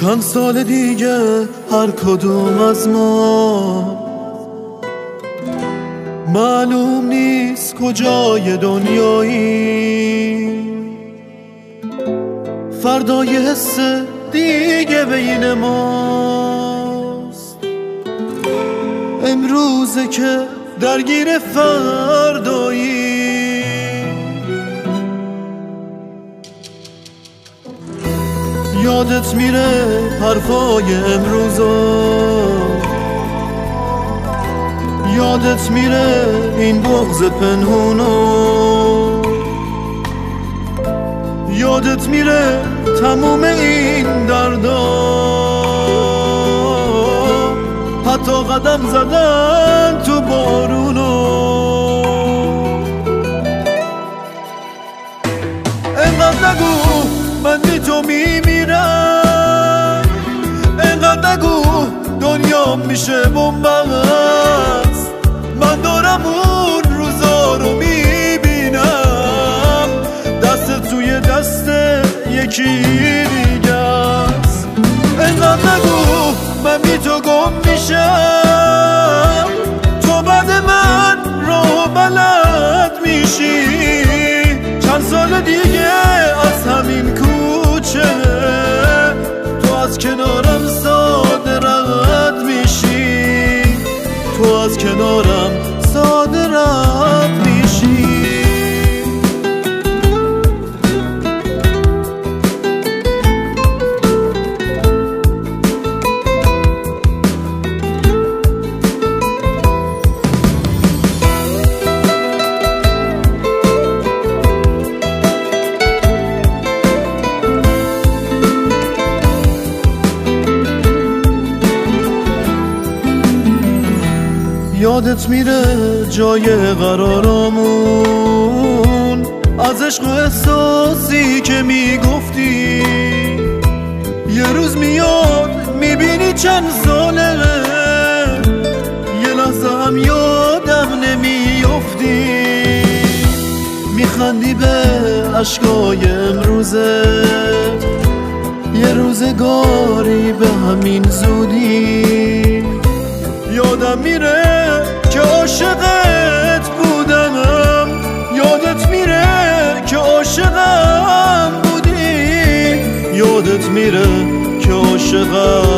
چند سال دیگه هر کدوم از ما معلوم نیست کجای دنیایی، فردا یه حس دیگه بین ماست. امروزه که درگیر فردایی، یادت میره حرفای امروزا، یادت میره این بغض پنهونو، یادت میره تموم این دردا، حتی قدم زدن تو بارونو. انقدر نگو من بی تو میمیرم، انقدر نگو دنیا میشه بنبست. من دارم اون روزا رو میبینم، دست توی دست یکی دیگه است. انقدر نگو من بی تو گم میشم، تو بعد من راه بلد میشی. چند سال دیگه از همین کوچه تو از کنارم ساده رد میشی، تو از کنارم ساده رد میشی. یادت میره جای قرارمون، از عشق و احساسی که میگفتی. یه روز میاد میبینی چند ساله، یه لحظه هم یادم نمیافتی. میخندی به عشقای امروزه، یه روزگاری به همین زودی. یادم میره که عاشقت بودم، یادت میره که عاشقم بودی، یادت میره که عاشقم